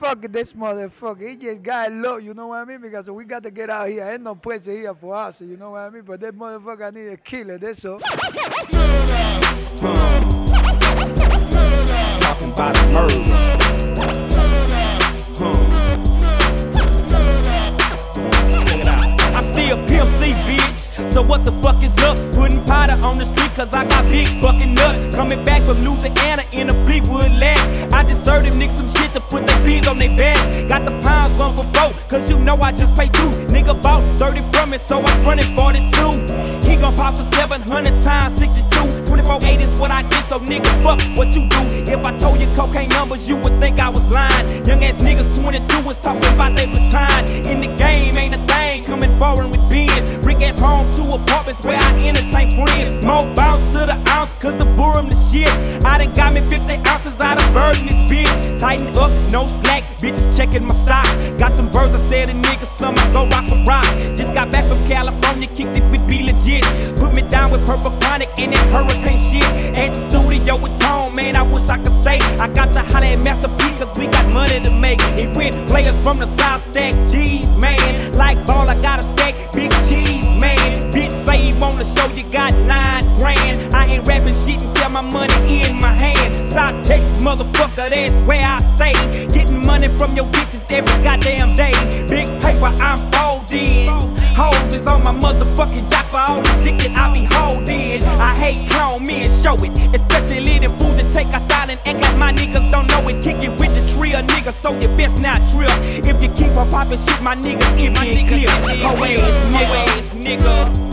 fuck this motherfucker. He just got low, you know what I mean? Because we got to get out here. Ain't no place here for us, you know what I mean? But that motherfucker need a killer, that's all. Talking about a murder. Check it out. I'm still Pimp C, bitch. So what the fuck is up? Putting powder on the street cause I got big fucking nuts. Coming back from Louisiana in a Fleetwood lag. I just served them niggas some shit to put their peas on their back. Got the pounds going for 4, cause you know I just pay 2. Nigga bought 30 from me, so I'm running 42. He gon' pop for 700 times 62. 24/8 is what I get, so nigga, fuck what you do. If I told you cocaine numbers, you would think I was lying. Young ass niggas 22 was talking about they retired. In the game ain't a thing, coming foreign with bins. Brick ass home, 2 apartments where I entertain friends. More bounce to the ounce, cause the boom the shit. I done got me 50 ounces out of bird in this bitch. Tighten up, no slack, bitches checking my stock. Got some birds, I said a nigga, some I go rock for rock. Just got back from California, kicked it with be legit. Put me down with Purple Chronic and that hurricane shit. At the studio with Tone, man, I wish I could stay. I got to holler at Master P, cause we got money to make. It went players from the South stack G's, man. Like ball, I gotta stack big cheese, man. Bitch say you wanna show you got 9 grand. I ain't rapping shit until my money in my hand. South Texas, motherfucker, that's where I stay. Getting money from your bitches every goddamn day. Big paper, I'm folding. Hoes is on my motherfucking jock for all the dick that I be holding. I hate clone me and show it, especially them fools that take our style and act like my niggas don't know it. Kick it with the trio, nigga, so you best not trip. If you keep on popping shit, my nigga, it be clear. Hoe ass nigga.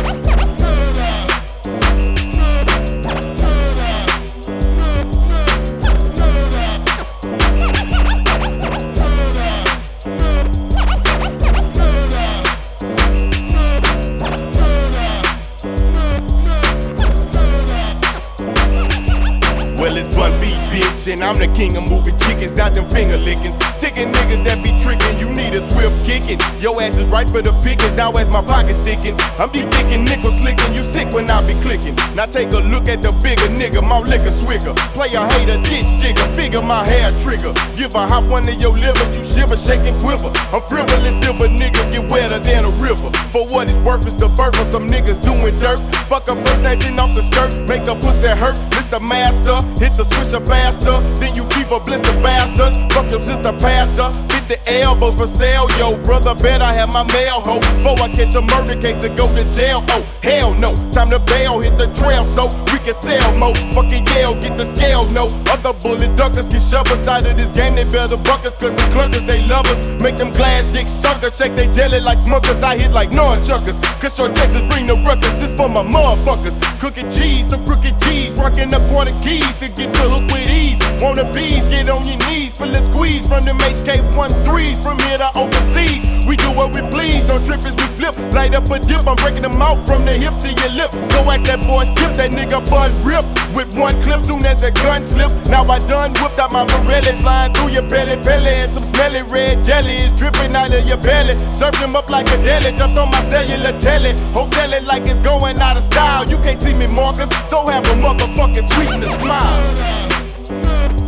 Well, it's Bun B, bitch, and I'm the king of moving chickens, not them finger lickings. Sticking niggas that be tricking, you need a swift kicking. Your ass is right for the picking, now as my pocket sticking. I'm be thinking nickel slicking, you sick when I be clicking. Now take a look at the bigger nigga, my liquor swigger. Player hater, ditch digger, figure my hair trigger. Give a hop one to your liver, you shiver, shake and quiver. I'm frivolous silver nigga, get wetter than a river. For what it's worth, it's the birth of some niggas doing dirt. Fuck a first acting off the skirt, make the pussy hurt. Mr. Master, hit the swisher faster, then you keep a blister bastards. Fuck your sister pastor, hit the elbows for sale, yo. Brother, bet I have my mail hoe. Before I catch a murder case and go to jail, oh, hell no. Time to bail, hit the trail so we can sell more. Fucking Yale, get the scale, no. Other bullet duckers get shoved aside of this game, they bear the buckets, cause the clunkers, they love us. Make them glass dick suckers, shake they jelly like smuckers. I hit like nunchuckers, cause your Texas bring the ruckus. This for my motherfuckers. Cooking cheese, some crooked cheese, rocking up quarter keys to get the hook with ease. Wanna bees, get on your knees, feel the squeeze from them HK13s from here to overseas. We do what we please, don't trip as we flip. Light up a dip, I'm breaking them out from the hip to your lip. Go ask that boy Skip, that nigga bud rip. With one clip, soon as the gun slip. Now I done whipped out my Pirelli, flying through your belly. And some smelly red jelly is dripping out of your belly. Served him up like a deli, jumped on my cellular telly. Wholesale it like it's going out of style. You can't see me, Marcus, so have a motherfucking sweet and a smile.